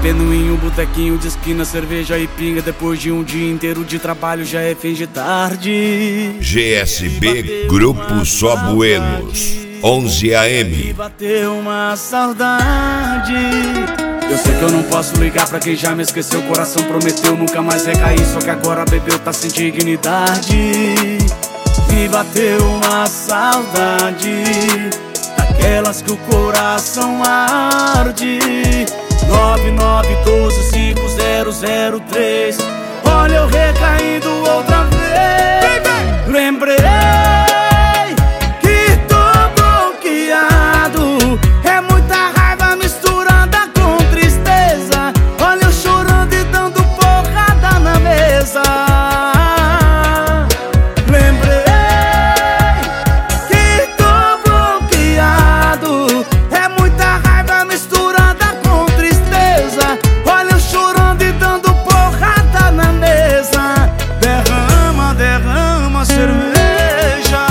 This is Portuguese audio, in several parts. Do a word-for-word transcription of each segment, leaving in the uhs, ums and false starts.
bebendo em um botequinho de esquina, cerveja e pinga. Depois de um dia inteiro de trabalho já é fim de tarde. G S B Grupo Só Buenos, onze A M. Bateu uma saudade. Eu sei que eu não posso ligar pra quem já me esqueceu. O coração prometeu nunca mais recair, só que agora bebeu, tá sem dignidade. Me bateu uma saudade, daquelas que o coração arde. Nove nove um dois cinco zero zero três. Olha eu recaindo outra vez. Lembrei que tô bloqueado. É muita raiva misturada com tristeza. Olha eu chorando e dando porrada na mesa. Lembrei que tô bloqueado. É muita raiva misturada com tristeza. Olha eu chorando e dando porrada na mesa. Derrama, derrama cerveja.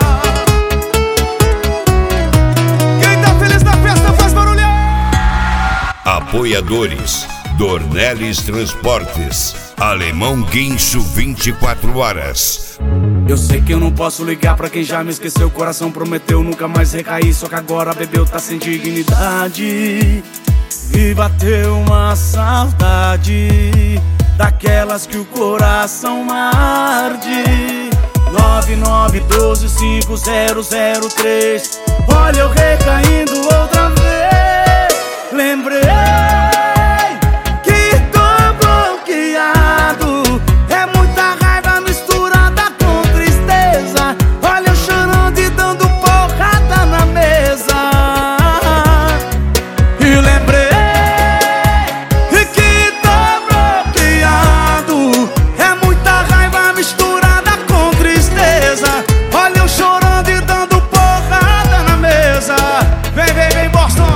Quem tá feliz na festa faz barulho. Apoiadores: Dornelles Transportes, Alemão Guincho vinte e quatro horas. Eu sei que eu não posso ligar pra quem já me esqueceu. O coração prometeu nunca mais recair, só que agora bebeu, tá sem dignidade. Me bateu uma saudade, daquelas que o coração arde. Nove nove um dois cinco zero zero três. Olha eu recaindo outra vez. Lembrei que tô bloqueado. É muita raiva misturada com tristeza. Olha eu chorando e dando porrada na mesa. E lembrei que tô bloqueado. É muita raiva misturada com tristeza. Olha eu chorando e dando porrada na mesa. Vem, vem, vem, Boston.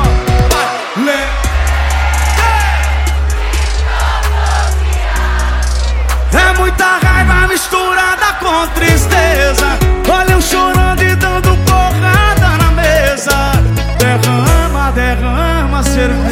É muita raiva misturada com tristeza. Olha eu chorando e dando porrada na mesa. Derrama, derrama cerveja.